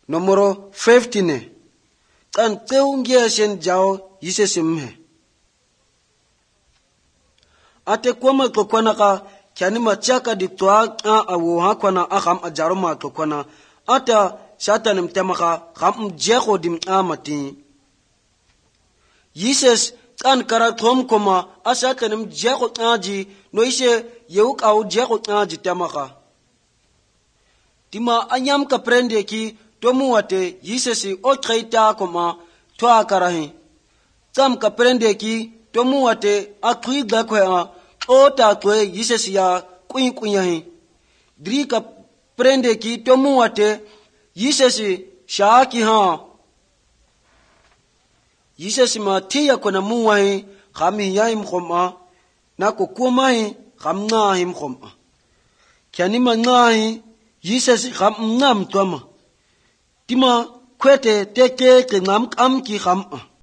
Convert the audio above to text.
Numero 15 kan teungia shen jao yisesimhe ate kwama kokwana ka kyani machaka ditwa awo hakwana akham ajaro ma kokwana ata shatan mtemaka kham jego dim amati yises kan karatom koma asatan mjego aji noise yeuk au jego aji temaka tima anyam ka prende ki tomu wate yisesi o traita koma to akarahi tam ka prende ki tomu wate akui da ko o ta to yisesi ya kuin kunyahi dri ka prende ki tomu wate yisesi shaki ha yisesi ma tiya kona muwahi khami yaim khoma na ko kumahi khamna him khoma kyani mangahi yisesi kham nam toma tima kwete teke ke ngam kam ki kham